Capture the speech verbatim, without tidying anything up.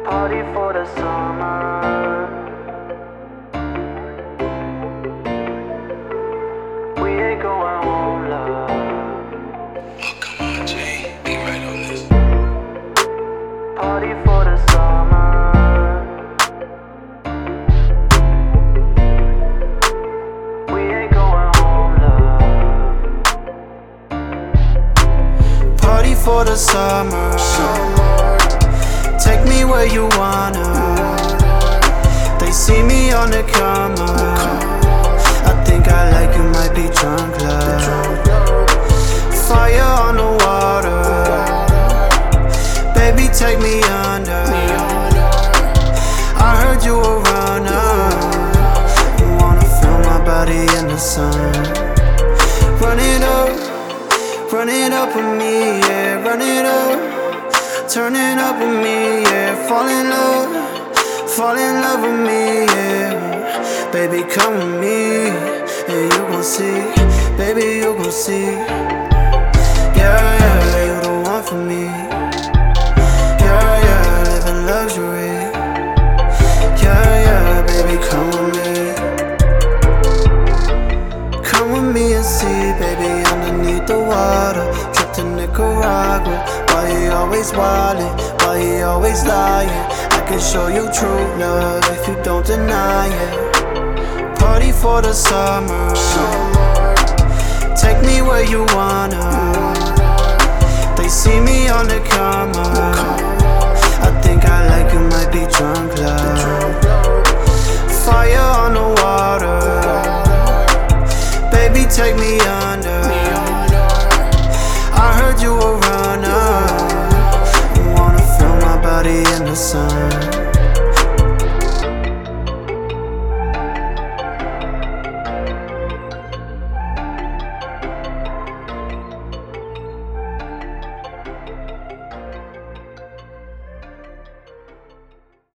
Party for the summer. We ain't going home, love. Oh, come on, Jay. Be right on this. Party for the summer. We ain't going home, love. Party for the summer. Take me where you wanna. They see me on the camera. I think I like you, might be drunk, love. Fire on the water. Baby, take me under. I heard you a runner. You wanna feel my body in the sun. Run it up, run it up with me, yeah, run it up. Turn it up with me, yeah. Fall in love, fall in love with me, yeah. Baby, come with me, and you gon' see. Baby, you gon' see. Yeah, yeah, you the one for me. Yeah, yeah, living luxury. Yeah, yeah, baby, come with me. Come with me and see, baby, underneath the water. Trip to Nicaragua. Why you always wildin'? Why you always lying? I can show you true love if you don't deny it. Party for the summer. Take me where you wanna. They see me on the camera. I think I like you, might be drunk, love. Fire on the water. Baby, take me under. I heard you a runner. You wanna feel my body in the sun.